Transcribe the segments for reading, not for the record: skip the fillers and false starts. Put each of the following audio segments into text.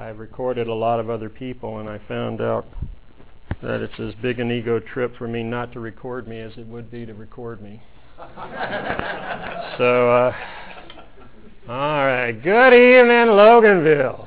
I've recorded a lot of other people, and I found out that it's as big an ego trip for me not to record me as it would be to record me. So, all right. Good evening, Loganville.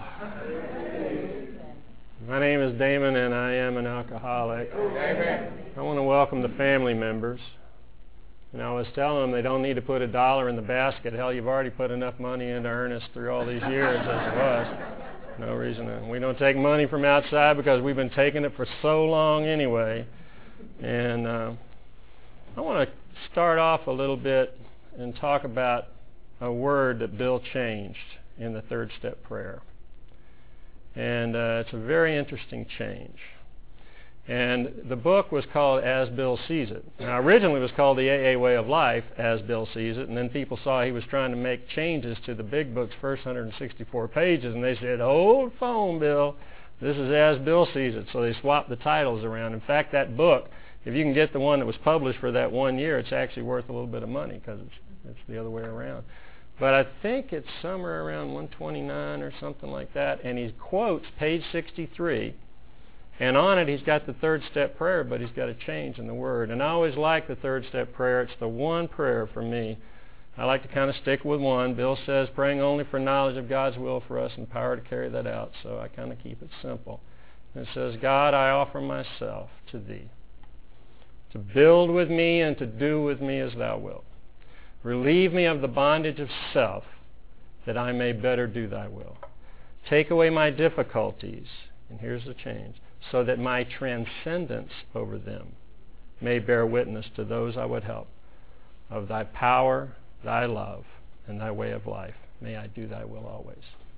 My name is Damon, and I am an alcoholic. I want to welcome the family members. And I was telling them they don't need to put $1 in the basket. Hell, you've already put enough money into Ernest through all these years as it was. No reason. We don't take money from outside because we've been taking it for so long anyway. And I want to start off a little bit and talk about a word that Bill changed in the third step prayer. And it's a very interesting change. And the book was called As Bill Sees It. Now, originally it was called The AA Way of Life, As Bill Sees It, and then people saw he was trying to make changes to the big book's first 164 pages, and they said, hold phone, Bill. This is As Bill Sees It. So they swapped the titles around. In fact, that book, if you can get the one that was published for that 1 year, it's actually worth a little bit of money because it's the other way around. But I think it's somewhere around 129 or something like that, and he quotes page 63. And on it, he's got the third step prayer, but he's got a change in the word. And I always like the third step prayer. It's the one prayer for me. I like to kind of stick with one. Bill says, praying only for knowledge of God's will for us and power to carry that out. So I kind of keep it simple. And it says, God, I offer myself to Thee, to build with me and to do with me as Thou wilt. Relieve me of the bondage of self, that I may better do Thy will. Take away my difficulties, and here's the change, so that my transcendence over them may bear witness to those I would help of Thy power, Thy love, and Thy way of life. May I do Thy will always.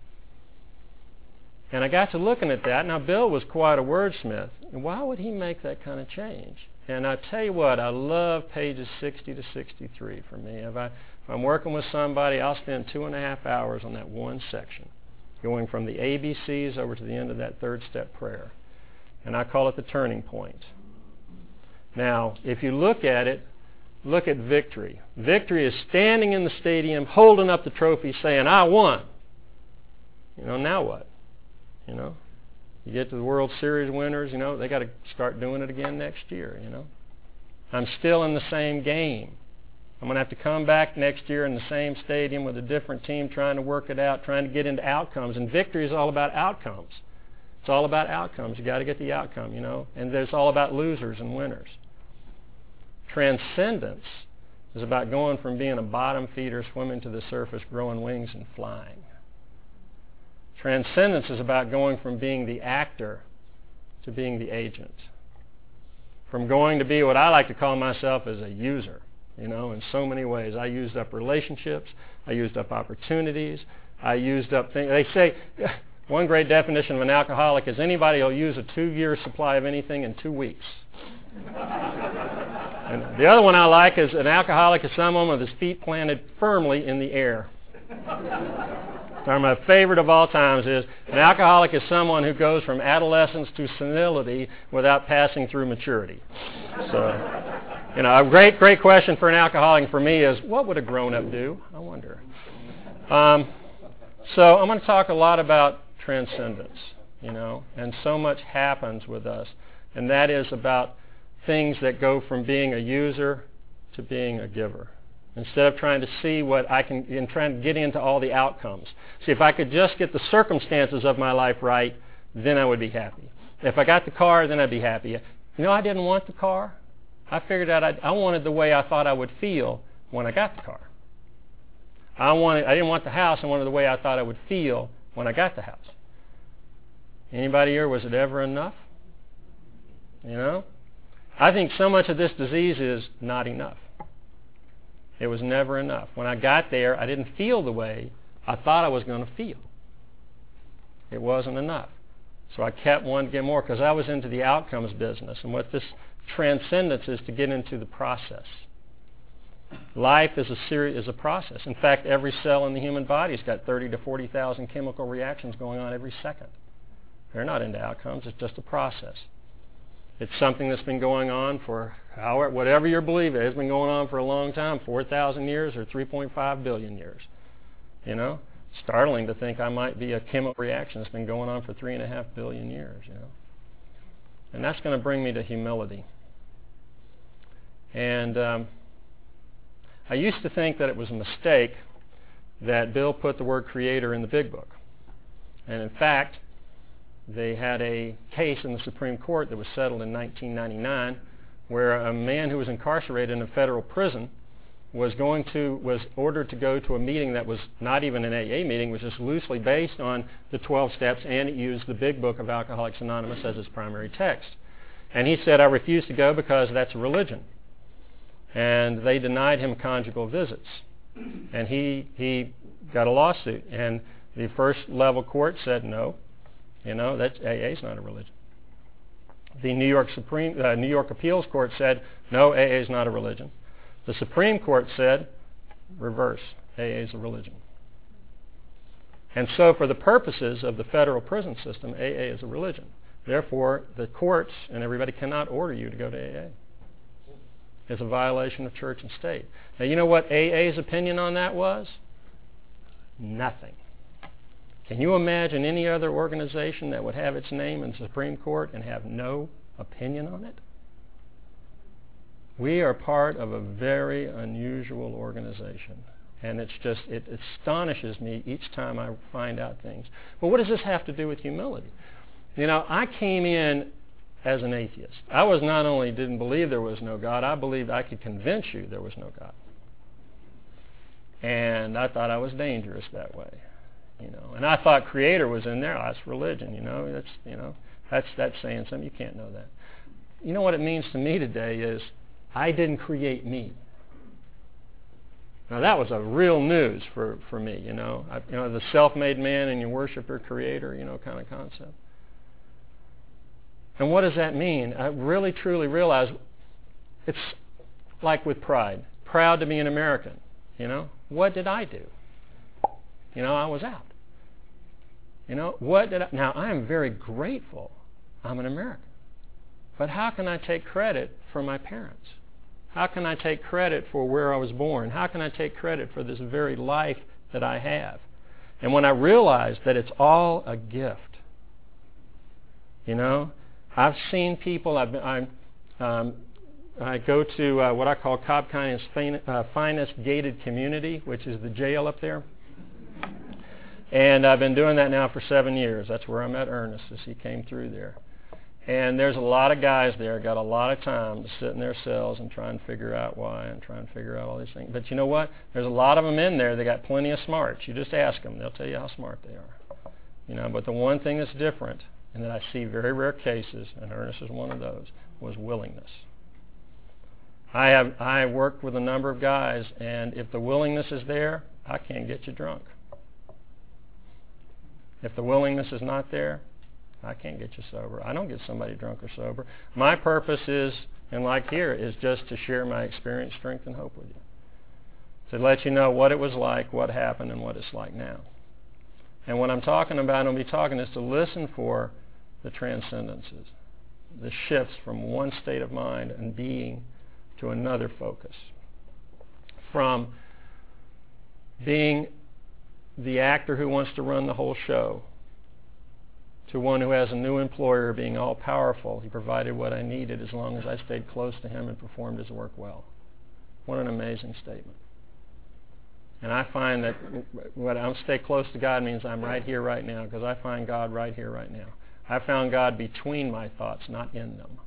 And I got to looking at that. Now, Bill was quite a wordsmith. And why would he make that kind of change? And I tell you what, I love pages 60 to 63 for me. If I'm working with somebody, I'll spend 2.5 hours on that one section, going from the ABCs over to the end of that third step prayer. And I call it the turning point. Now, if you look at it, look at victory. Victory is standing in the stadium, holding up the trophy, saying, I won. Now what? You get to the World Series winners, they got to start doing it again next year, I'm still in the same game. I'm going to have to come back next year in the same stadium with a different team trying to work it out, trying to get into outcomes. And victory is all about outcomes. It's all about outcomes. You got to get the outcome, And it's all about losers and winners. Transcendence is about going from being a bottom feeder, swimming to the surface, growing wings, and flying. Transcendence is about going from being the actor to being the agent. From going to be what I like to call myself as a user, in so many ways. I used up relationships. I used up opportunities. I used up things. They say one great definition of an alcoholic is anybody who'll use a 2-year supply of anything in 2 weeks. And the other one I like is an alcoholic is someone with his feet planted firmly in the air. My favorite of all times is an alcoholic is someone who goes from adolescence to senility without passing through maturity. So, a great question for an alcoholic for me is, what would a grown-up do? I wonder. So I'm going to talk a lot about transcendence, and so much happens with us, and that is about things that go from being a user to being a giver. Instead of trying to see what I can, and trying to get into all the outcomes. See, if I could just get the circumstances of my life right, then I would be happy. If I got the car, then I'd be happy. I didn't want the car. I figured out I wanted the way I thought I would feel when I got the car. I didn't want the house. I wanted the way I thought I would feel when I got the house. Anybody here, was it ever enough? I think so much of this disease is not enough. It was never enough. When I got there, I didn't feel the way I thought I was going to feel. It wasn't enough. So I kept wanting to get more because I was into the outcomes business. And what this transcendence is to get into the process. Life is a process. In fact, every cell in the human body has got 30 to 40,000 chemical reactions going on every second. They're not into outcomes. It's just a process. It's something that's been going on for whatever your belief is. It's been going on for a long time, 4,000 years or 3.5 billion years. startling to think I might be a chemical reaction that's been going on for 3.5 billion years, And that's going to bring me to humility. And I used to think that it was a mistake that Bill put the word creator in the big book. And in fact, they had a case in the Supreme Court that was settled in 1999 where a man who was incarcerated in a federal prison was ordered to go to a meeting that was not even an AA meeting, was just loosely based on the 12 steps, and it used the big book of Alcoholics Anonymous as its primary text. And he said, I refuse to go because that's a religion. And they denied him conjugal visits. And he got a lawsuit. And the first level court said, no, that AA is not a religion. The New York Appeals Court said, no, AA is not a religion. The Supreme Court said, reverse, AA is a religion. And so for the purposes of the federal prison system, AA is a religion. Therefore, the courts and everybody cannot order you to go to AA. It's a violation of church and state. Now, you know what AA's opinion on that was? Nothing. Can you imagine any other organization that would have its name in the Supreme Court and have no opinion on it? We are part of a very unusual organization. And it astonishes me each time I find out things. But what does this have to do with humility? I came in as an atheist. I was not only didn't believe there was no God, I believed I could convince you there was no God. And I thought I was dangerous that way. And I thought creator was in there. Oh, that's religion, that's saying something. You can't know that. You know what it means to me today is I didn't create me. Now that was a real news for me, the self-made man and you worship your creator, kind of concept. And what does that mean? I really truly realize it's like with pride. Proud to be an American, What did I do? I was out. Now I am very grateful I'm an American. But how can I take credit for my parents? How can I take credit for where I was born? How can I take credit for this very life that I have? And when I realized that it's all a gift, I've seen people, I go to what I call Cobb County's finest gated community, which is the jail up there. And I've been doing that now for 7 years. That's where I met Ernest as he came through there. And there's a lot of guys there, got a lot of time to sit in their cells and try and figure out why and try and figure out all these things. But you know what? There's a lot of them in there. They got plenty of smarts. You just ask them. They'll tell you how smart they are. But the one thing that's different, and that I see very rare cases, and Ernest is one of those, was willingness. I worked with a number of guys, and if the willingness is there, I can't get you drunk. If the willingness is not there, I can't get you sober. I don't get somebody drunk or sober. My purpose is, and like here, is just to share my experience, strength, and hope with you. To let you know what it was like, what happened, and what it's like now. And what I'm talking about, I'll be talking, is to listen for the transcendences, the shifts from one state of mind and being to another focus. From being the actor who wants to run the whole show to one who has a new employer, being all-powerful. He provided what I needed as long as I stayed close to him and performed his work well. What an amazing statement. And I find that when I stay close to God means I'm right here, right now, because I find God right here, right now. I found God between my thoughts, not in them.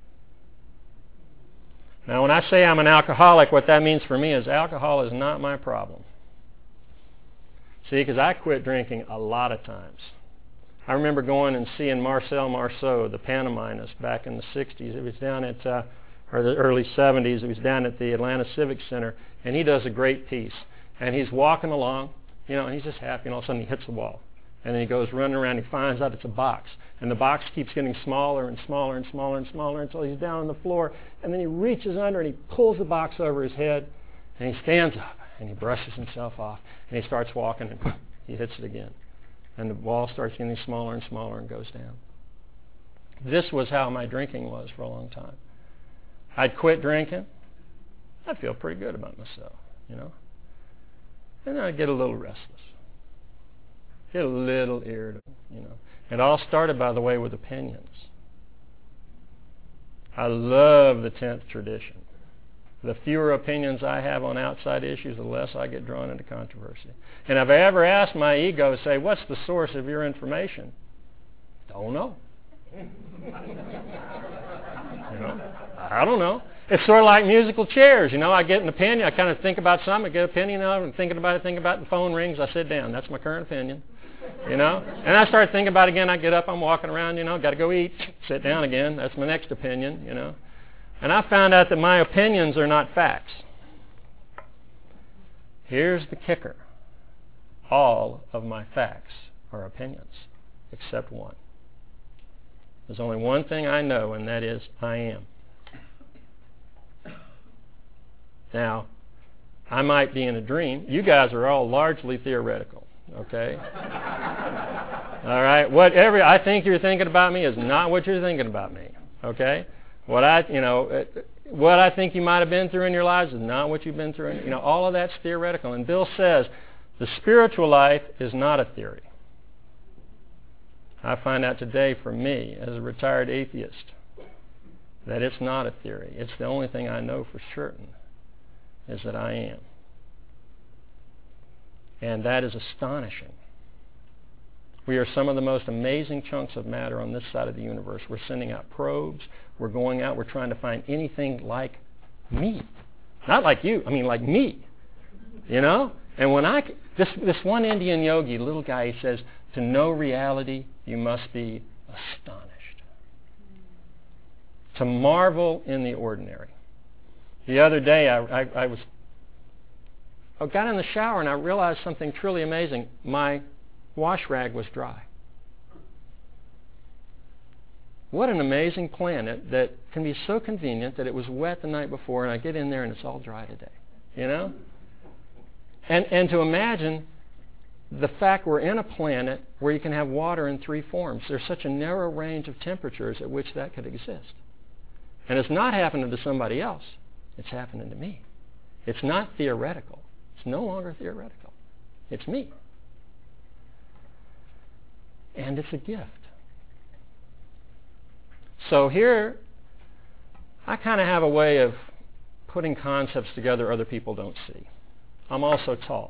Now, when I say I'm an alcoholic, what that means for me is alcohol is not my problem. See, because I quit drinking a lot of times. I remember going and seeing Marcel Marceau, the pantomimist, back in the 60s. It was down at, or the early 70s. It was down at the Atlanta Civic Center, and he does a great piece. And he's walking along, and he's just happy, and all of a sudden he hits the wall. And then he goes running around, and he finds out it's a box. And the box keeps getting smaller and smaller and smaller and smaller until he's down on the floor. And then he reaches under and he pulls the box over his head, and he stands up, and he brushes himself off, and he starts walking, and he hits it again. And the wall starts getting smaller and smaller and goes down. This was how my drinking was for a long time. I'd quit drinking. I'd feel pretty good about myself, And then I'd get a little restless. Get a little irritable, you know. It all started, by the way, with opinions. I love the 10th tradition. The fewer opinions I have on outside issues, the less I get drawn into controversy. And if I ever ask my ego, say, what's the source of your information? Don't know. You know, I don't know. It's sort of like musical chairs. You know, I get an opinion. I kind of think about something. I get an opinion. I'm thinking about it. The phone rings. I sit down. That's my current opinion. You know, and I start thinking about it again. I get up. I'm walking around. You know, got to go eat. Sit down again. That's my next opinion. You know, and I found out that my opinions are not facts. Here's the kicker. All of my facts are opinions, except one. There's only one thing I know, and that is I am. Now, I might be in a dream. You guys are all largely theoretical, okay? All right? Whatever I think you're thinking about me is not what you're thinking about me, okay? What I think you might have been through in your lives is not what you've been through. You know, all of that's theoretical. And Bill says the spiritual life is not a theory. I find out today for me, as a retired atheist, that it's not a theory. It's the only thing I know for certain, is that I am. And that is astonishing. We are some of the most amazing chunks of matter on this side of the universe. We're sending out probes. We're going out. We're trying to find anything like me. Not like you. I mean, like me. You know? And when this one Indian yogi, little guy, he says, to know reality, you must be astonished. To marvel in the ordinary. The other day, I got in the shower and I realized something truly amazing. My wash rag was dry. What an amazing plan that can be so convenient that it was wet the night before and I get in there and it's all dry today. You know? And to imagine the fact we're in a planet where you can have water in 3 forms. There's such a narrow range of temperatures at which that could exist. And it's not happening to somebody else. It's happening to me. It's not theoretical. It's no longer theoretical. It's me. And it's a gift. So here, I kind of have a way of putting concepts together other people don't see. I'm also tall.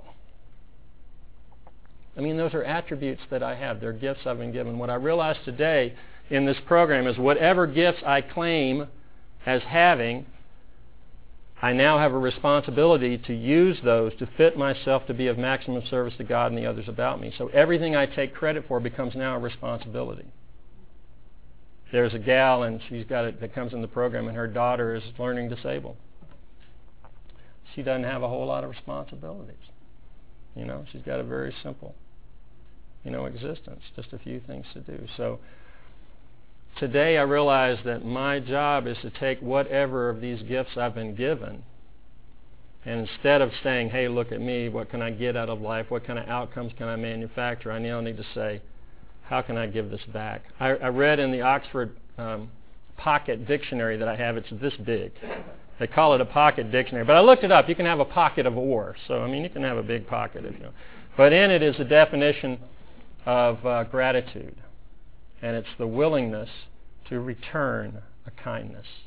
I mean, those are attributes that I have. They're gifts I've been given. What I realize today in this program is whatever gifts I claim as having, I now have a responsibility to use those to fit myself to be of maximum service to God and the others about me. So everything I take credit for becomes now a responsibility. There's a gal, and she's got it that comes in the program, and her daughter is learning disabled. She doesn't have a whole lot of responsibilities. You know, she's got a very simple, existence, just a few things to do. So today I realize that my job is to take whatever of these gifts I've been given, and instead of saying, hey, look at me, what can I get out of life, what kind of outcomes can I manufacture, I now need to say, how can I give this back? I read in the Oxford Pocket Dictionary that I have, it's this big. They call it a pocket dictionary. But I looked it up. You can have a pocket of ore. So, I mean, you can have a big pocket if you know. But in it is a definition of gratitude. And it's the willingness to return a kindness.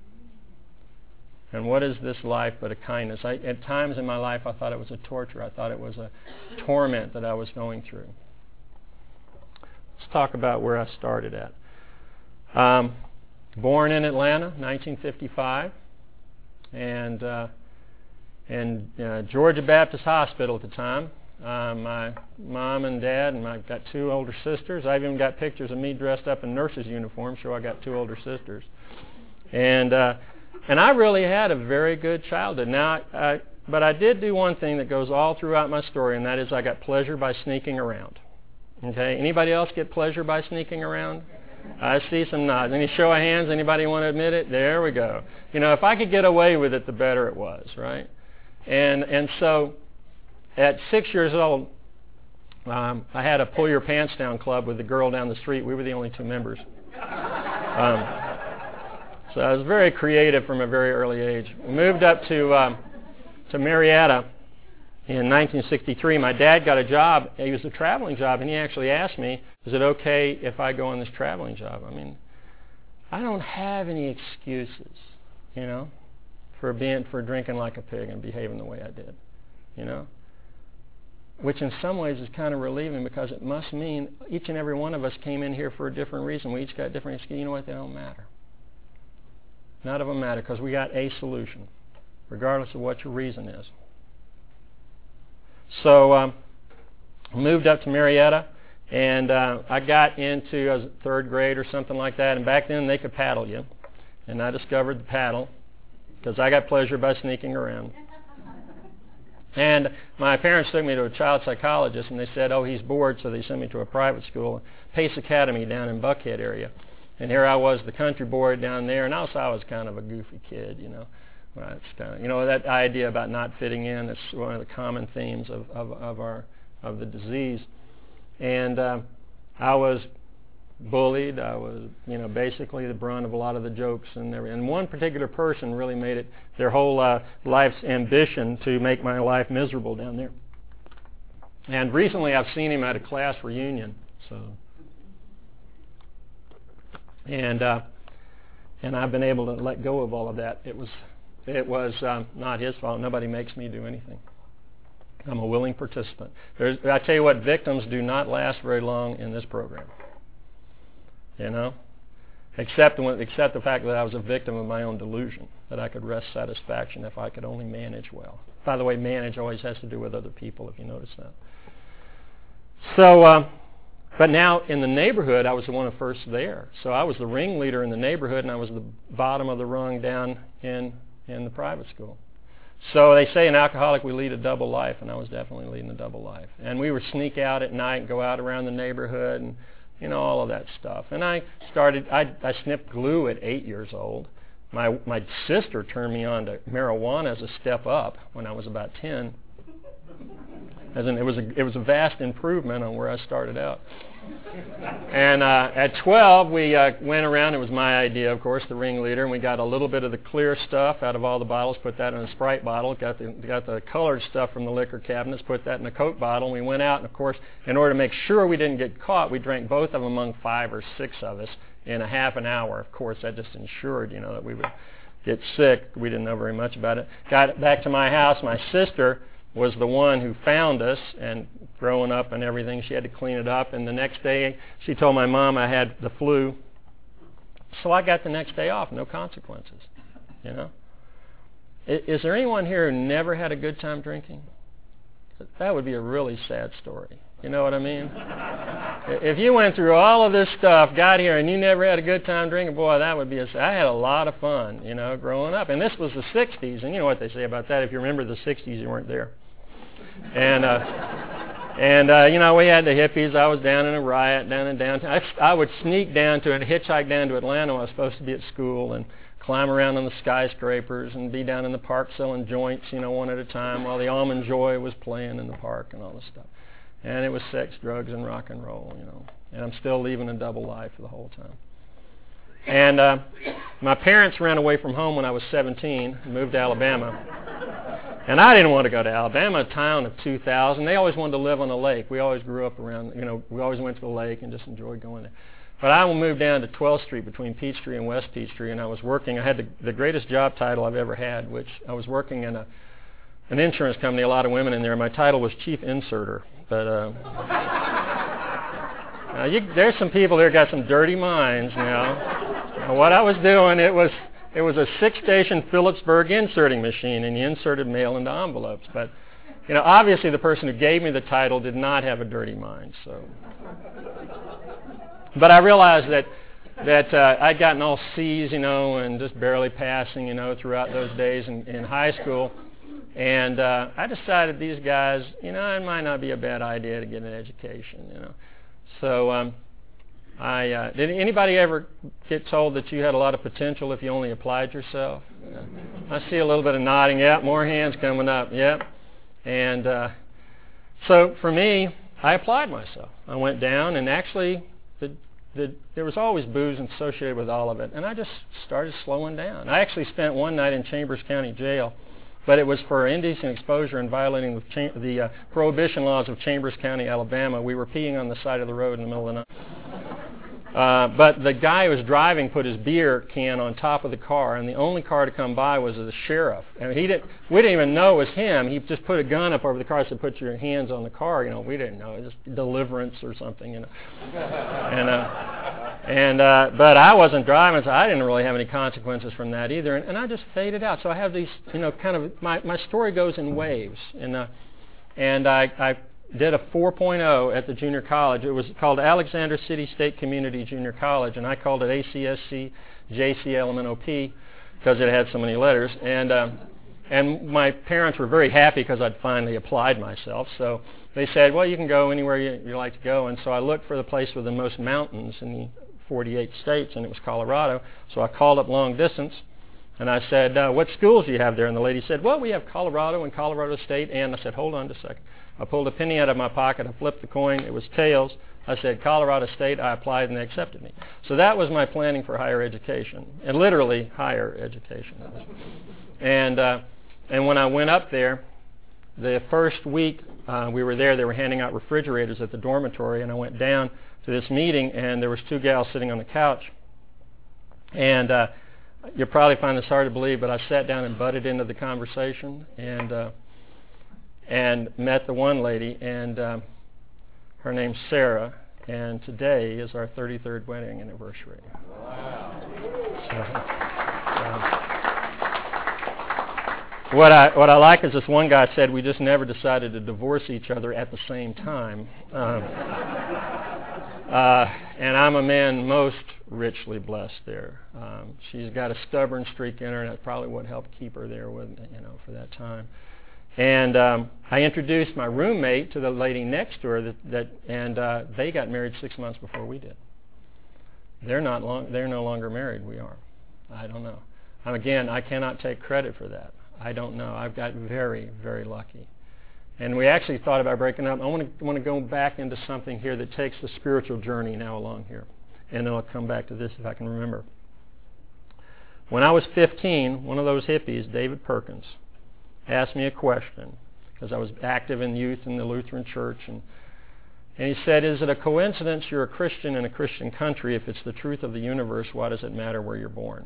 And what is this life but a kindness? At times in my life, I thought it was a torture. I thought it was a torment that I was going through. Let's talk about where I started at. Born in Atlanta, 1955. And Georgia Baptist Hospital at the time. My mom and dad, and I've got 2 older sisters. I've even got pictures of me dressed up in nurses' uniforms, so I got 2 older sisters. And I really had a very good childhood. But I did do one thing that goes all throughout my story, and that is I got pleasure by sneaking around. Okay, anybody else get pleasure by sneaking around? I see some nods. Any show of hands? Anybody want to admit it? There we go. If I could get away with it, the better it was, right? And so at 6 years old, I had a pull your pants down club with the girl down the street. We were the only 2 members. So I was very creative from a very early age. We moved up to Marietta, in 1963, my dad got a job. It was a traveling job, and he actually asked me, is it okay if I go on this traveling job? I mean, I don't have any excuses, you know, for drinking like a pig and behaving the way I did, you know, which in some ways is kind of relieving, because it must mean each and every one of us came in here for a different reason. We each got different excuses. You know what? They don't matter. None of them matter, because we got a solution, regardless of what your reason is. So I moved up to Marietta, and I got into, I was third grade or something like that, and back then they could paddle you, and I discovered the paddle, because I got pleasure by sneaking around. And my parents took me to a child psychologist, and they said, oh, he's bored, so they sent me to a private school, Pace Academy down in Buckhead area. And here I was, the country boy down there, and also I was kind of a goofy kid, you know. Well, it's kind of, you know, that idea about not fitting in, it's one of the common themes of the disease. And I was bullied. I was, you know, basically the brunt of a lot of the jokes and everything. And one particular person really made it their whole life's ambition to make my life miserable down there. And recently I've seen him at a class reunion. So, and I've been able to let go of all of that. It was not his fault. Nobody makes me do anything. I'm a willing participant. I tell you what, victims do not last very long in this program. You know? Except the fact that I was a victim of my own delusion, that I could wrest satisfaction if I could only manage well. By the way, manage always has to do with other people, if you notice that. So, but now in the neighborhood, I was the one who first there. So I was the ringleader in the neighborhood, and I was the bottom of the rung down in the private school. So they say an alcoholic, we lead a double life, and I was definitely leading a double life. And we would sneak out at night and go out around the neighborhood and, you know, all of that stuff. And I snipped glue at 8 years old. My sister turned me on to marijuana as a step up when I was about 10. It was a vast improvement on where I started out. And at 12, we went around. It was my idea, of course, the ringleader, and we got a little bit of the clear stuff out of all the bottles, put that in a Sprite bottle, got the colored stuff from the liquor cabinets, put that in a Coke bottle, and we went out, and of course, in order to make sure we didn't get caught, we drank both of them among 5 or 6 of us in a half an hour. Of course, that just ensured, you know, that we would get sick. We didn't know very much about it. Got back to my house. My sister was the one who found us, and growing up and everything, she had to clean it up. And the next day, she told my mom I had the flu. So I got the next day off, no consequences, you know. Is there anyone here who never had a good time drinking? That would be a really sad story. You know what I mean? If you went through all of this stuff, got here, and you never had a good time drinking, boy, that would be I had a lot of fun, you know, growing up. And this was the 60s, and you know what they say about that. If you remember the 60s, you weren't there. And you know, we had the hippies. I was down in a riot down in downtown. I would sneak down to and hitchhike down to Atlanta when I was supposed to be at school, and climb around on the skyscrapers and be down in the park selling joints, you know, one at a time while the Almond Joy was playing in the park and all this stuff. And it was sex, drugs, and rock and roll, you know. And I'm still leaving a double life the whole time. And my parents ran away from home when I was 17, moved to Alabama. And I didn't want to go to Alabama, a town of 2,000. They always wanted to live on a lake. We always grew up around, you know, we always went to the lake and just enjoyed going there. But I moved down to 12th Street between Peachtree and West Peachtree, and I was working. I had the greatest job title I've ever had, which I was working in an insurance company, a lot of women in there. My title was Chief Inserter. But there's some people there got some dirty minds now. What I was doing, it was a 6-station Phillipsburg inserting machine, and you inserted mail into envelopes. But you know, obviously the person who gave me the title did not have a dirty mind. So, but I realized that I'd gotten all C's, you know, and just barely passing, you know, throughout those days in high school. And I decided these guys, you know, it might not be a bad idea to get an education, you know. So did anybody ever get told that you had a lot of potential if you only applied yourself? I see a little bit of nodding. Yep, more hands coming up. Yep. And so for me, I applied myself. I went down, and actually there was always booze associated with all of it. And I just started slowing down. I actually spent one night in Chambers County Jail but it was for indecent exposure and violating the prohibition laws of Chambers County, Alabama. We were peeing on the side of the road in the middle of the night. But the guy who was driving put his beer can on top of the car, and the only car to come by was the sheriff. And we didn't even know it was him. He just put a gun up over the car and said, "Put your hands on the car." We didn't know. It was deliverance or something, but I wasn't driving, so I didn't really have any consequences from that either. And I just faded out. So I have these, kind of, my story goes in waves. And I did a 4.0 at the junior college. It was called Alexander City State Community Junior College, and I called it ACSC JCLMNOP because it had so many letters. And my parents were very happy because I'd finally applied myself. So they said, well, you can go anywhere you like to go. And so I looked for the place with the most mountains in the 48 states, and it was Colorado. So I called up long distance, and I said, what schools do you have there? And the lady said, well, we have Colorado and Colorado State. And I said, hold on just a second. I pulled a penny out of my pocket. I flipped the coin. It was tails. I said, Colorado State. I applied, and they accepted me. So that was my planning for higher education, and literally higher education. And when I went up there, the first week we were there, they were handing out refrigerators at the dormitory, and I went down to this meeting, and there was two gals sitting on the couch. And you'll probably find this hard to believe, but I sat down and butted into the conversation and met the one lady, and her name's Sarah, and today is our 33rd wedding anniversary. Wow. What I like is this one guy said we just never decided to divorce each other at the same time. And I'm a man most richly blessed there. She's got a stubborn streak in her, and that's probably what helped keep her there with for that time. And I introduced my roommate to the lady next to her, and they got married 6 months before we did. They're no longer married. We are. I don't know. Again, I cannot take credit for that. I don't know. I've got very, very lucky. And we actually thought about breaking up. I want to go back into something here that takes the spiritual journey now along here. And then I'll come back to this if I can remember. When I was 15, one of those hippies, David Perkins, asked me a question because I was active in youth in the Lutheran church. And he said, is it a coincidence you're a Christian in a Christian country? If it's the truth of the universe, why does it matter where you're born?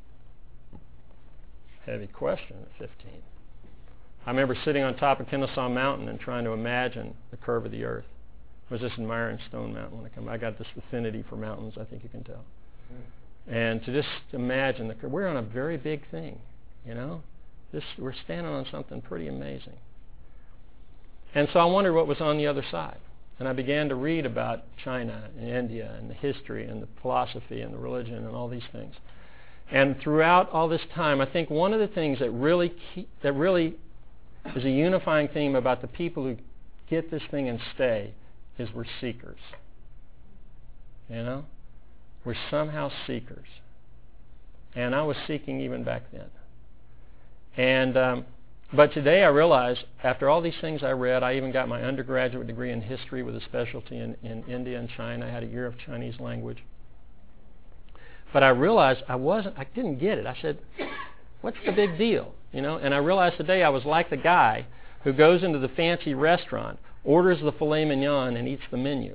Heavy question at 15. I remember sitting on top of Kennesaw Mountain and trying to imagine the curve of the earth. I was just admiring Stone Mountain when I come. I got this affinity for mountains, I think you can tell. And to just imagine the curve. We're on a very big thing, We're standing on something pretty amazing. And so I wondered what was on the other side. And I began to read about China and India and the history and the philosophy and the religion and all these things. And throughout all this time, I think one of the things that really is a unifying theme about the people who get this thing and stay is we're seekers. We're somehow seekers. And I was seeking even back then. And but today I realize, after all these things I read, I even got my undergraduate degree in history with a specialty in India and China. I had a year of Chinese language. But I realized I didn't get it. I said, what's the big deal? And I realized today I was like the guy who goes into the fancy restaurant, orders the filet mignon, and eats the menu.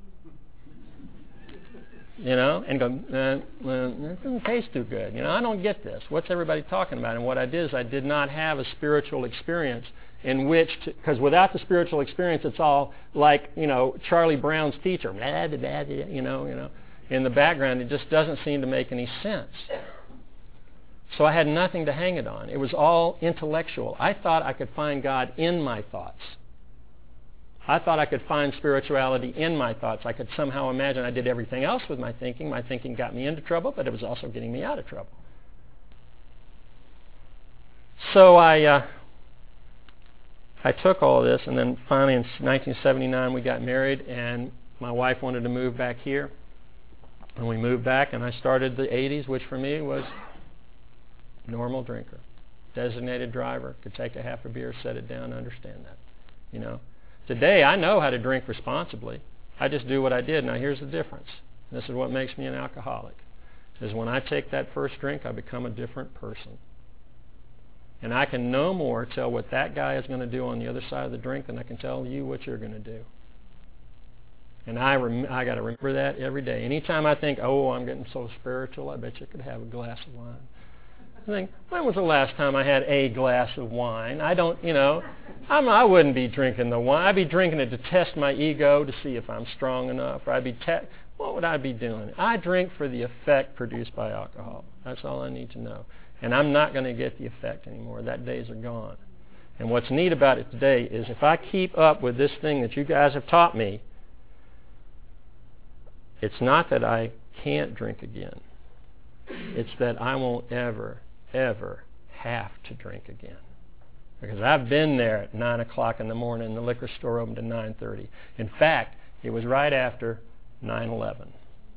And go, that doesn't taste too good. I don't get this. What's everybody talking about? And what I did is I did not have a spiritual experience in which, because without the spiritual experience, it's all like, Charlie Brown's teacher, blah, blah, blah, in the background. It just doesn't seem to make any sense. So I had nothing to hang it on. It was all intellectual. I thought I could find God in my thoughts. I thought I could find spirituality in my thoughts. I could somehow imagine I did everything else with my thinking. My thinking got me into trouble, but it was also getting me out of trouble. So I took all of this, and then finally in 1979 we got married, and my wife wanted to move back here. And we moved back, and I started the 80s, which for me was normal drinker. Designated driver, could take a half a beer, set it down, understand that. Today I know how to drink responsibly. I just do what I did. Now here's the difference. This is what makes me an alcoholic. Is when I take that first drink, I become a different person. And I can no more tell what that guy is going to do on the other side of the drink than I can tell you what you're going to do. And I got to remember that every day. Anytime I think, oh, I'm getting so spiritual, I bet you could have a glass of wine. I think, when was the last time I had a glass of wine? I don't, I wouldn't be drinking the wine. I'd be drinking it to test my ego to see if I'm strong enough. Or what would I be doing? I drink for the effect produced by alcohol. That's all I need to know. And I'm not going to get the effect anymore. That days are gone. And what's neat about it today is if I keep up with this thing that you guys have taught me, it's not that I can't drink again. It's that I won't ever, ever have to drink again. Because I've been there at 9 o'clock in the morning, the liquor store opened at 9:30. In fact, it was right after 9/11.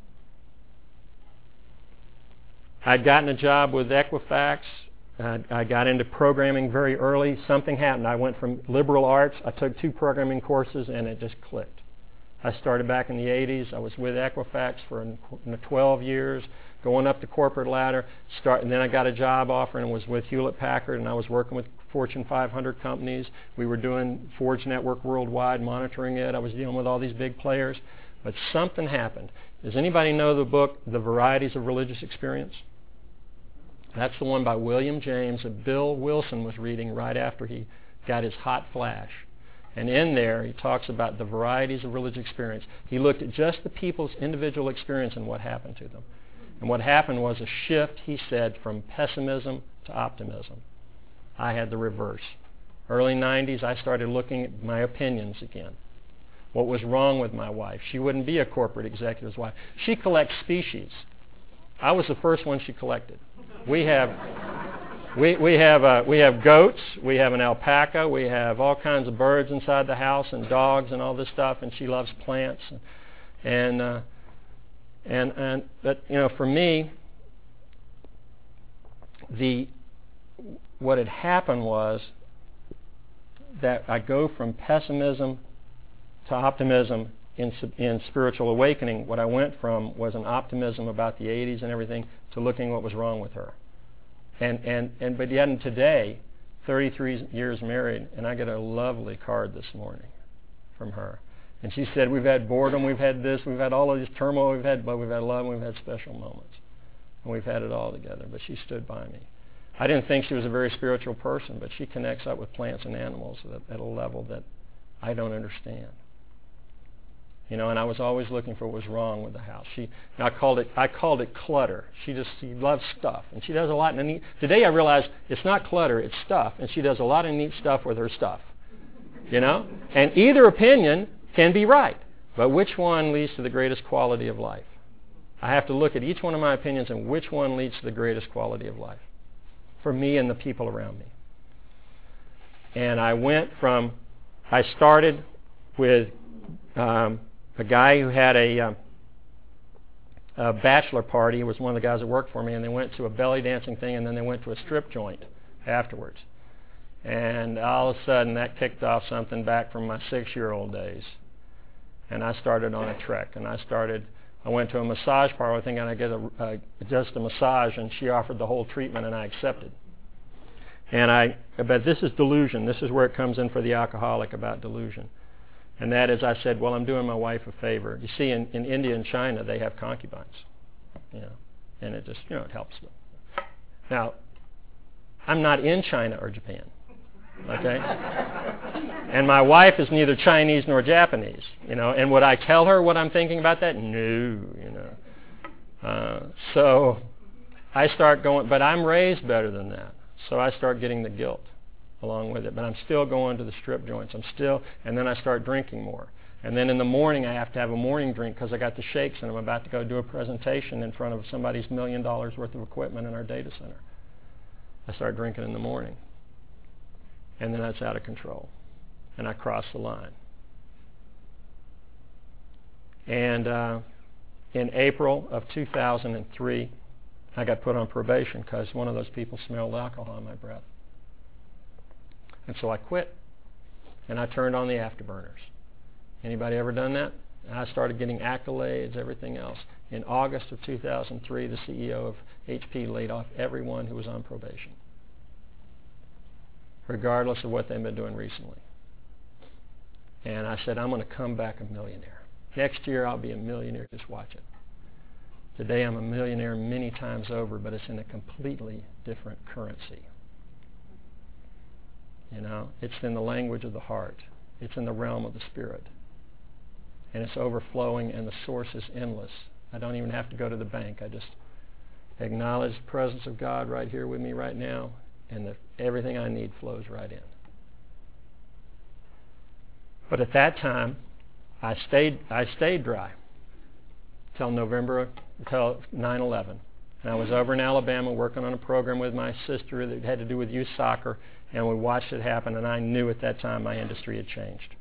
I'd gotten a job with Equifax. I got into programming very early. Something happened. I went from liberal arts. I took 2 programming courses, and it just clicked. I started back in the 80s. I was with Equifax for 12 years, going up the corporate ladder. And then I got a job offer and was with Hewlett-Packard, and I was working with Fortune 500 companies. We were doing Forge Network Worldwide, monitoring it. I was dealing with all these big players. But something happened. Does anybody know the book, The Varieties of Religious Experience? That's the one by William James that Bill Wilson was reading right after he got his hot flash. And in there, he talks about the varieties of religious experience. He looked at just the people's individual experience and what happened to them. And what happened was a shift, he said, from pessimism to optimism. I had the reverse. Early 90s, I started looking at my opinions again. What was wrong with my wife? She wouldn't be a corporate executive's wife. She collects species. I was the first one she collected. We have goats, we have an alpaca, we have all kinds of birds inside the house and dogs and all this stuff, and she loves plants. But for me, what had happened was that I go from pessimism to optimism in spiritual awakening. What I went from was an optimism about the 80s and everything to looking what was wrong with her. But yet today, 33 years married, and I get a lovely card this morning from her. And she said, we've had boredom, we've had this, we've had all of this turmoil, but we've had love, and we've had special moments. And we've had it all together, but she stood by me. I didn't think she was a very spiritual person, but she connects up with plants and animals at a level that I don't understand. And I was always looking for what was wrong with the house. I called it clutter. She loves stuff, and she does a lot. Today I realize it's not clutter, it's stuff, and she does a lot of neat stuff with her stuff. And either opinion can be right, but which one leads to the greatest quality of life? I have to look at each one of my opinions and which one leads to the greatest quality of life for me and the people around me. And I started with a guy who had a bachelor party. He was one of the guys that worked for me, and they went to a belly dancing thing, and then they went to a strip joint afterwards. And all of a sudden, that kicked off something back from my 6-year-old days. And I started on a trek. And I went to a massage parlor thinking I'd get just a massage, and she offered the whole treatment, and I accepted. But this is delusion. This is where it comes in for the alcoholic about delusion. And that is, I said, well, I'm doing my wife a favor. You see, in India and China, they have concubines, and it just, it helps them. Now, I'm not in China or Japan, okay? And my wife is neither Chinese nor Japanese, And would I tell her what I'm thinking about that? No, So I start going, but I'm raised better than that. So I start getting the guilt along with it. But I'm still going to the strip joints. And then I start drinking more. And then in the morning I have to have a morning drink because I got the shakes and I'm about to go do a presentation in front of somebody's $1 million worth of equipment in our data center. I start drinking in the morning. And then that's out of control. And I cross the line. And in April of 2003, I got put on probation because one of those people smelled alcohol in my breath. And so I quit, and I turned on the afterburners. Anybody ever done that? And I started getting accolades, everything else. In August of 2003, the CEO of HP laid off everyone who was on probation. regardless of what they've been doing recently. And I said, I'm going to come back a millionaire. Next year I'll be a millionaire. Just watch it. Today I'm a millionaire many times over, but it's in a completely different currency. You know, it's in the language of the heart. It's in the realm of the spirit. And it's overflowing, and the source is endless. I don't even have to go to the bank. I just acknowledge the presence of God right here with me right now, and everything I need flows right in. But at that time, I stayed dry till 9/11. And I was over in Alabama working on a program with my sister that had to do with youth soccer, and we watched it happen, and I knew at that time my industry had changed.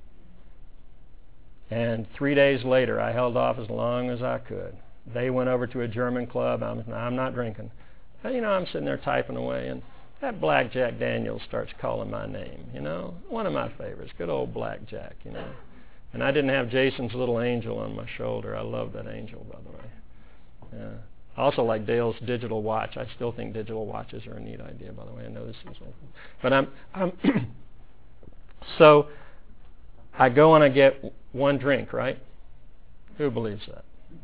And 3 days later, I held off as long as I could. They went over to a German club. I'm not drinking. But, you know, I'm sitting there typing away, and that Black Jack Daniels starts calling my name, you know. One of my favorites, good old Black Jack, you know. And I didn't have Jason's little angel on my shoulder. I love that angel, by the way. Yeah. I also like Dale's digital watch. I still think digital watches are a neat idea, by the way. I know this is old. But so I go and I get one drink, right? Who believes that?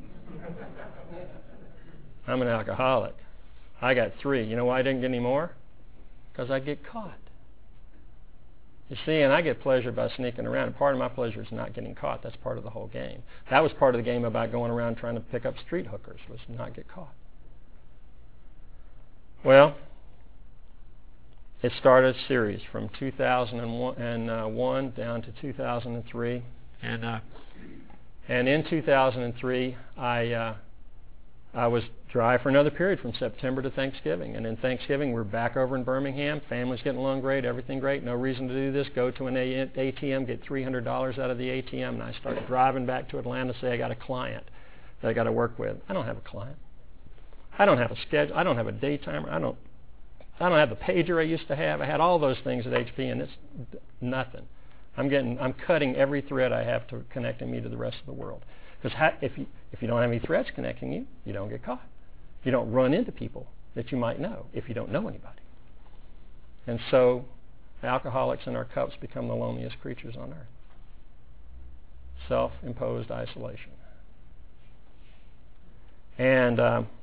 I'm an alcoholic. I got 3. You know why I didn't get any more? Because I get caught. You see, and I get pleasure by sneaking around. And part of my pleasure is not getting caught. That's part of the whole game. That was part of the game about going around trying to pick up street hookers, was not get caught. Well, it started a series from 2001 down to 2003. And in 2003, I was dry for another period from September to Thanksgiving. And in Thanksgiving, we're back over in Birmingham. Family's getting along great, everything great. No reason to do this. Go to an ATM, get $300 out of the ATM, and I start driving back to Atlanta, say I got a client that I got to work with. I don't have a client. I don't have a schedule. I don't have a day timer. I don't have the pager I used to have. I had all those things at HP, and it's nothing. I'm cutting every thread I have to connecting me to the rest of the world. Because if you don't have any threads connecting you, you don't get caught. You don't run into people that you might know if you don't know anybody. And so alcoholics in our cups become the loneliest creatures on earth. Self-imposed isolation. And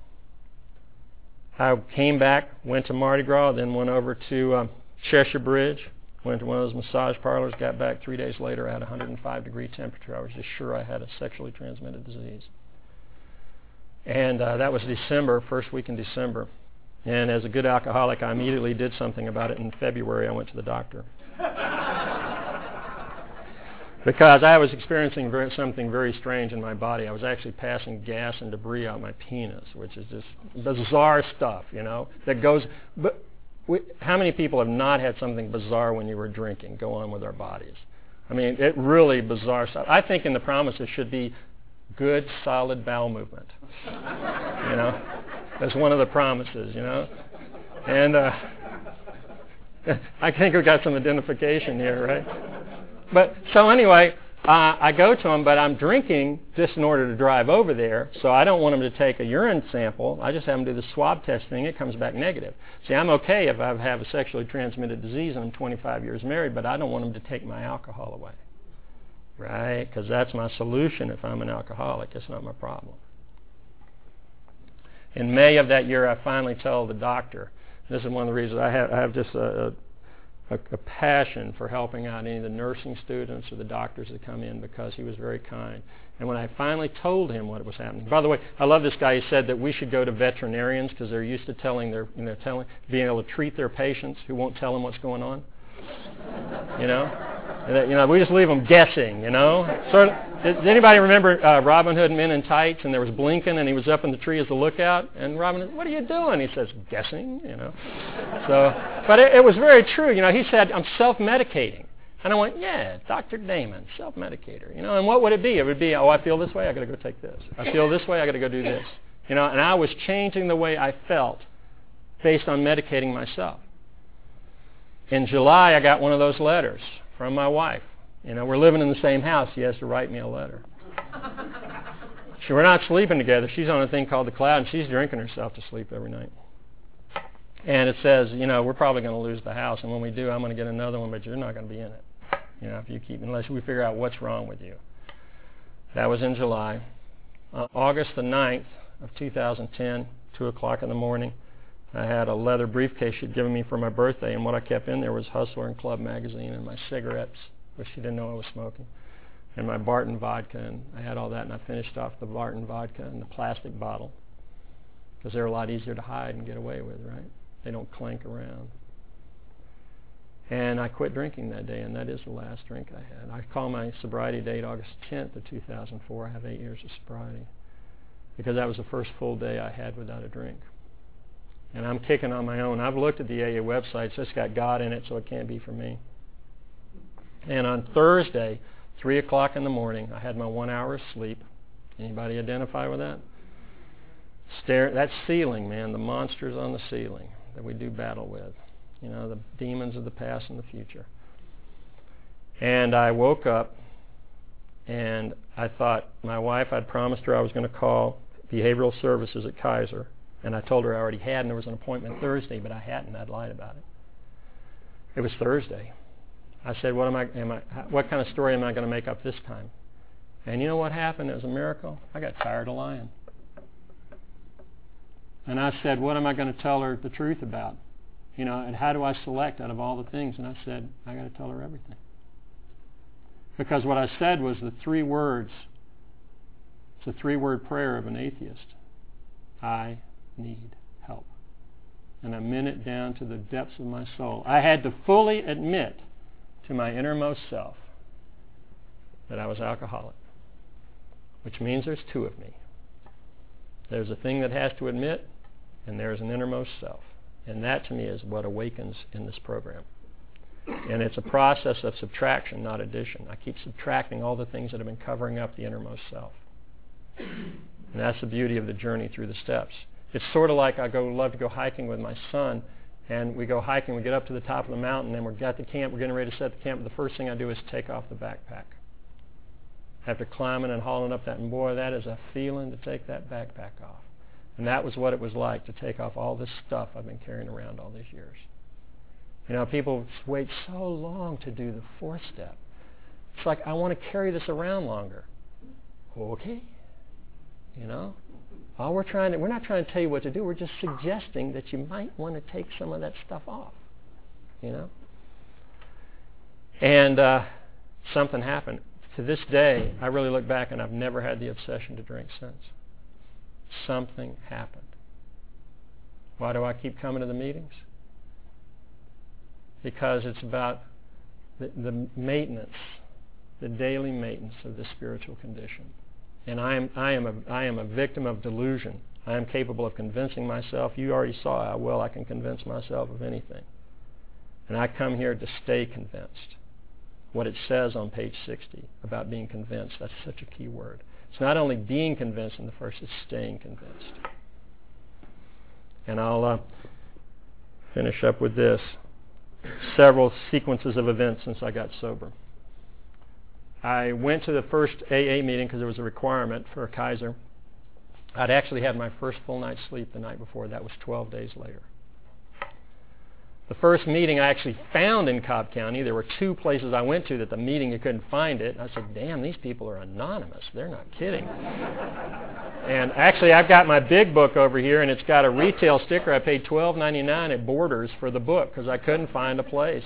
I came back, went to Mardi Gras, then went over to Cheshire Bridge, went to one of those massage parlors, got back 3 days later. I had a 105-degree temperature. I was just sure I had a sexually transmitted disease. And that was December, first week in December. And as a good alcoholic, I immediately did something about it. In February, I went to the doctor. Because I was experiencing something very strange in my body. I was actually passing gas and debris out my penis, which is just bizarre stuff, you know, that goes... But how many people have not had something bizarre when you were drinking go on with our bodies? I mean, it really bizarre stuff. I think in the promises should be good, solid bowel movement. You know, that's one of the promises, you know. And I think we got some identification here, right? But so anyway, I go to him, but I'm drinking just in order to drive over there, so I don't want him to take a urine sample. I just have him do the swab test thing. It comes back negative. See, I'm okay if I have a sexually transmitted disease and I'm 25 years married, but I don't want him to take my alcohol away, right? Because that's my solution if I'm an alcoholic. It's not my problem. In May of that year, I finally tell the doctor, this is one of the reasons I have just a passion for helping out any of the nursing students or the doctors that come in, because he was very kind. And when I finally told him what was happening, by the way, I love this guy. He said that we should go to veterinarians because they're used to being able to treat their patients who won't tell them what's going on. You know, and that, we just leave them guessing. You know, sort of. Does anybody remember Robin Hood Men in Tights? And there was Blinken, and he was up in the tree as the lookout. And Robin Hood, "What are you doing?" He says, "Guessing." You know. So, but it was very true. You know, he said, "I'm self-medicating," and I went, "Yeah, Dr. Damon, self-medicator." You know, and what would it be? It would be, "Oh, I feel this way. I got to go take this. I feel this way. I got to go do this." You know, and I was changing the way I felt based on medicating myself. In July, I got one of those letters from my wife. You know, we're living in the same house. She has to write me a letter. We're not sleeping together. She's on a thing called the Cloud, and she's drinking herself to sleep every night. And it says, we're probably going to lose the house, and when we do, I'm going to get another one, but you're not going to be in it. If you keep, unless we figure out what's wrong with you. That was in July. August the 9th of 2010, 2 o'clock in the morning, I had a leather briefcase she'd given me for my birthday, and what I kept in there was Hustler and Club magazine and my cigarettes, which she didn't know I was smoking, and my Barton vodka, and I had all that, and I finished off the Barton vodka in the plastic bottle because they're a lot easier to hide and get away with, right? They don't clank around. And I quit drinking that day, and that is the last drink I had. I call my sobriety date August 10th of 2004. I have 8 years of sobriety because that was the first full day I had without a drink. And I'm kicking on my own. I've looked at the AA website. It's just got God in it, so it can't be for me. And on Thursday, 3 o'clock in the morning, I had my 1 hour of sleep. Anybody identify with that? That ceiling, man, the monsters on the ceiling that we do battle with. The demons of the past and the future. And I woke up, and I thought my wife, I'd promised her I was going to call behavioral services at Kaiser, and I told her I already had, and there was an appointment Thursday, but I hadn't. I'd lied about it. It was Thursday. I said, what kind of story am I going to make up this time? And you know what happened? It was a miracle. I got tired of lying. And I said, what am I going to tell her the truth about? And how do I select out of all the things? And I said, I got to tell her everything. Because what I said was the 3 words. It's a 3-word prayer of an atheist. I need help. And I meant it down to the depths of my soul. I had to fully admit to my innermost self that I was alcoholic, which means there's 2 of me. There's a thing that has to admit, and there's an innermost self. And that, to me, is what awakens in this program. And it's a process of subtraction, not addition. I keep subtracting all the things that have been covering up the innermost self. And that's the beauty of the journey through the steps. It's sort of like love to go hiking with my son, and we go hiking, we get up to the top of the mountain, and we're at the camp, we're getting ready to set the camp, but the first thing I do is take off the backpack. After climbing and hauling up that, and boy, that is a feeling to take that backpack off. And that was what it was like to take off all this stuff I've been carrying around all these years. People wait so long to do the 4th step. It's like, I want to carry this around longer. Okay. We're not trying to tell you what to do. We're just suggesting that you might want to take some of that stuff off. And something happened. To this day, I really look back and I've never had the obsession to drink since. Something happened. Why do I keep coming to the meetings? Because it's about the maintenance, the daily maintenance of the spiritual condition. And I am a victim of delusion. I am capable of convincing myself. You already saw how well I can convince myself of anything. And I come here to stay convinced. What it says on page 60 about being convinced, that's such a key word. It's not only being convinced in the first, it's staying convinced. And I'll finish up with this. Several sequences of events since I got sober. I went to the first AA meeting because there was a requirement for a Kaiser. I'd actually had my first full night's sleep the night before. That was 12 days later. The first meeting I actually found in Cobb County. There were 2 places I went to that the meeting you couldn't find it. I said, damn, these people are anonymous. They're not kidding. And actually, I've got my big book over here, and it's got a retail sticker. I paid $12.99 at Borders for the book because I couldn't find a place,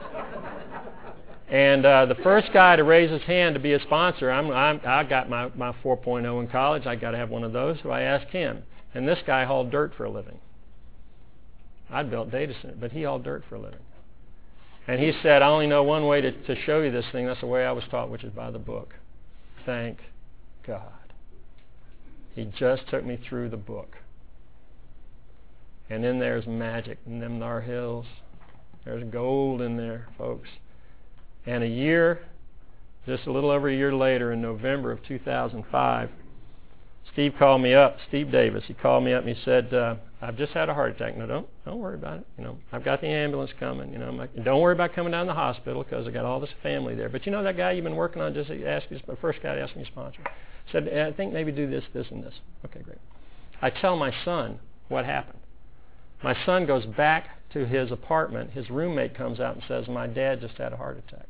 And the first guy to raise his hand to be a sponsor, I got my 4.0 in college. I got to have one of those, so I asked him. And this guy hauled dirt for a living. I'd built data centers, but he hauled dirt for a living. And he said, I only know one way to show you this thing. That's the way I was taught, which is by the book. Thank God. He just took me through the book. And then there's magic in them thar hills. There's gold in there, folks. And just a little over a year later, in November of 2005, Steve called me up, Steve Davis. He called me up and he said, I've just had a heart attack. No, don't worry about it. I've got the ambulance coming. Don't worry about coming down to the hospital because I got all this family there. But that guy you've been working on, just ask you, the first guy to ask me to sponsor. Said, I think maybe do this, this, and this. Okay, great. I tell my son what happened. My son goes back to his apartment. His roommate comes out and says, my dad just had a heart attack.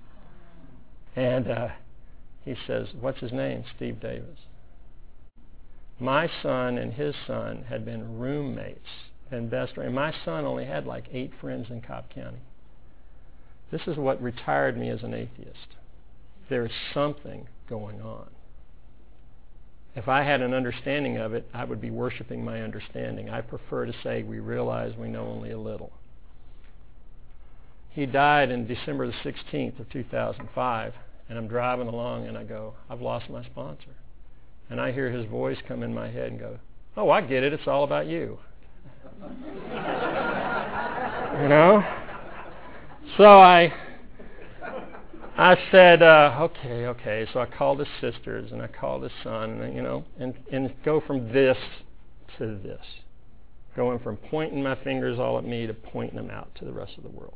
And he says, what's his name? Steve Davis. My son and his son had been roommates and best friends. My son only had like 8 friends in Cobb County. This is what retired me as an atheist. There is something going on. If I had an understanding of it, I would be worshiping my understanding. I prefer to say we realize we know only a little. He died in December the 16th of 2005, and I'm driving along and I go, I've lost my sponsor. And I hear his voice come in my head and go, oh, I get it. It's all about you. You know? So I said, okay. So I called his sisters and I called his son, and go from this to this. Going from pointing my fingers all at me to pointing them out to the rest of the world.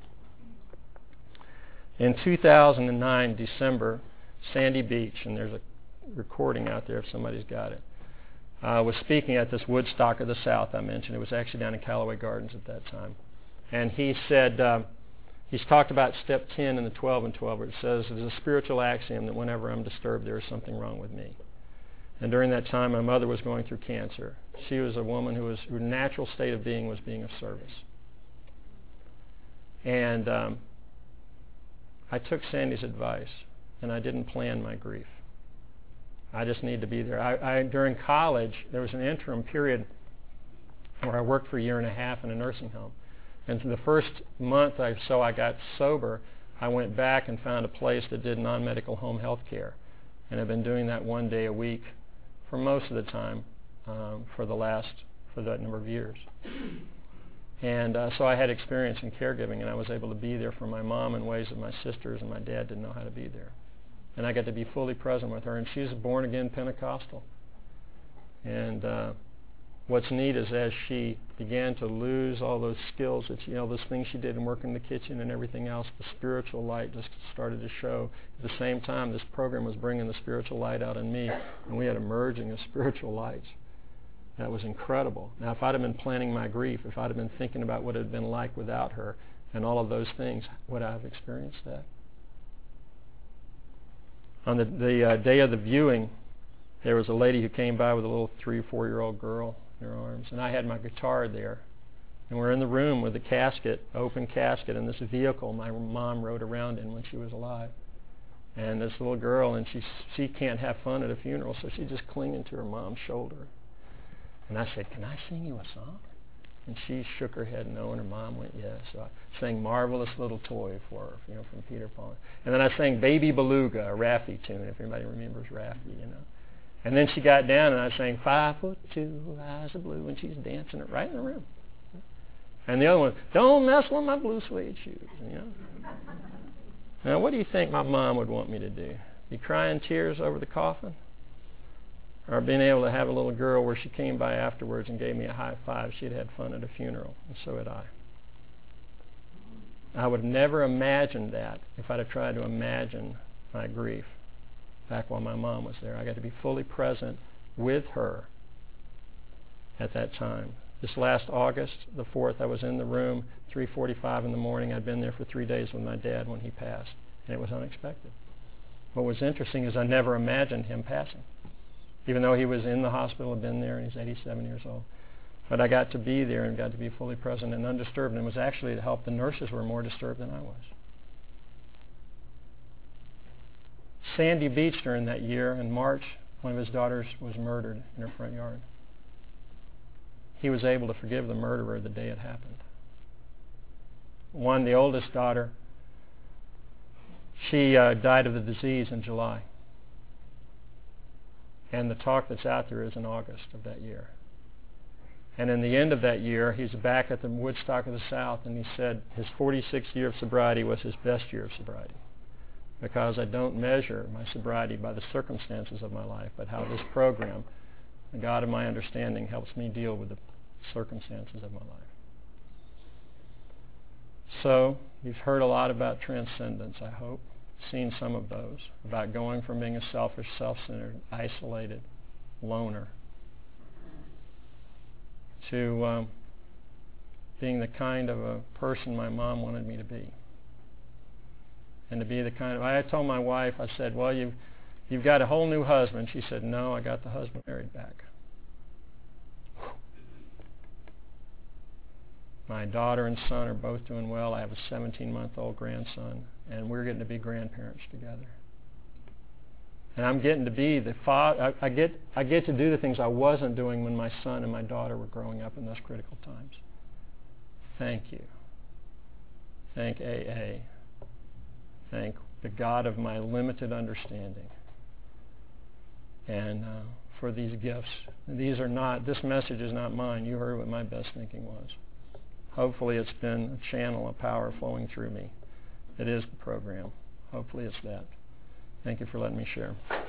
In 2009, December, Sandy Beach, and there's a recording out there if somebody's got it, was speaking at this Woodstock of the South I mentioned. It was actually down in Callaway Gardens at that time. And he said, he's talked about step 10 in the 12 and 12, where it says, there's a spiritual axiom that whenever I'm disturbed, there is something wrong with me. And during that time, my mother was going through cancer. She was a woman whose natural state of being was being of service. And I took Sandy's advice, and I didn't plan my grief. I just need to be there. During college, there was an interim period where I worked for a year and a half in a nursing home. And for the first month or so I got sober, I went back and found a place that did non-medical home health care. And I've been doing that one day a week for most of the time for that number of years. And so I had experience in caregiving, and I was able to be there for my mom in ways that my sisters and my dad didn't know how to be there. And I got to be fully present with her. And she's a born-again Pentecostal. And what's neat is as she began to lose all those skills, that those things she did in working in the kitchen and everything else, the spiritual light just started to show. At the same time, this program was bringing the spiritual light out in me, and we had a merging of spiritual lights. That was incredible. Now, if I'd have been planning my grief, if I'd have been thinking about what it had been like without her and all of those things, would I have experienced that? On the day of the viewing, there was a lady who came by with a little 3 or 4-year-old girl in her arms, and I had my guitar there. And we're in the room with the casket, open casket, in this vehicle my mom rode around in when she was alive. And this little girl, and she can't have fun at a funeral, so she's just clinging to her mom's shoulder. And I said, can I sing you a song? And she shook her head no, and her mom went, yes. So I sang Marvelous Little Toy for her, from Peter Pan. And then I sang Baby Beluga, a Raffi tune, if anybody remembers Raffi, And then she got down and I sang 5'2", eyes of blue, and she's dancing it right in the room. And the other one, don't mess with my blue suede shoes, Now, what do you think my mom would want me to do? Be crying tears over the coffin? Or being able to have a little girl where she came by afterwards and gave me a high five. She had had fun at a funeral, and so had I. I would have never imagined that if I'd have tried to imagine my grief back while my mom was there. I got to be fully present with her at that time. This last August, the 4th, I was in the room, 3:45 in the morning. I'd been there for 3 days with my dad when he passed, and it was unexpected. What was interesting is I never imagined him passing, even though he was in the hospital, had been there, and he's 87 years old. But I got to be there and got to be fully present and undisturbed, and it was actually to help. The nurses were more disturbed than I was. Sandy Beach during that year, in March, one of his daughters was murdered in her front yard. He was able to forgive the murderer the day it happened. The oldest daughter, she died of the disease in July. And the talk that's out there is in August of that year. And in the end of that year, he's back at the Woodstock of the South, and he said his 46th year of sobriety was his best year of sobriety. Because I don't measure my sobriety by the circumstances of my life, but how this program, the God of my understanding, helps me deal with the circumstances of my life. So, you've heard a lot about transcendence, I hope. Seen some of those, about going from being a selfish, self-centered, isolated loner to being the kind of a person my mom wanted me to be. And to be the kind of, I told my wife, I said, well, you've got a whole new husband. She said, no, I got the husband married back. My daughter and son are both doing well. I have a 17-month-old grandson, and we're getting to be grandparents together. And I'm getting to be the father. I get to do the things I wasn't doing when my son and my daughter were growing up in those critical times. Thank you. Thank AA. Thank the God of my limited understanding. And for these gifts. This message is not mine. You heard what my best thinking was. Hopefully it's been a channel of power flowing through me. It is the program. Hopefully it's that. Thank you for letting me share.